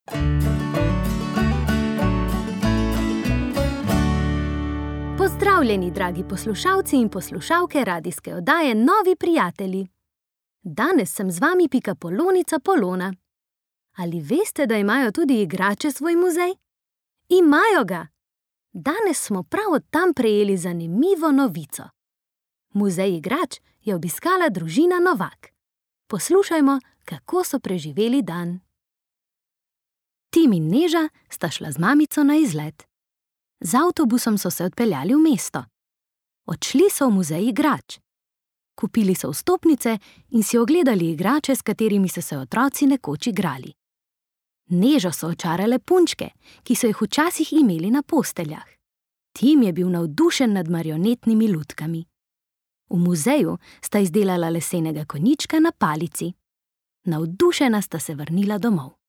Pozdravljeni, dragi poslušalci in poslušalke radijske oddaje Novi prijatelji. Danes sem z vami Pikapolonica Polona. Ali veste, da imajo tudi igrače svoj muzej? Imajo ga! Danes smo prav od tam prejeli zanimivo novico. Muzej igrač je obiskala družina Novak. Poslušajmo, kako so preživeli dan. Tim in Neža sta šla z mamico na izlet. Z avtobusom so se odpeljali v mesto. Odšli so v muzej igrač. Kupili so vstopnice in si ogledali igrače, s katerimi so se otroci nekoč igrali. Nežo so očarale punčke, ki so jih včasih imeli na posteljah. Tim je bil navdušen nad marionetnimi lutkami. V muzeju sta izdelala lesenega konjička na palici. Navdušena sta se vrnila domov.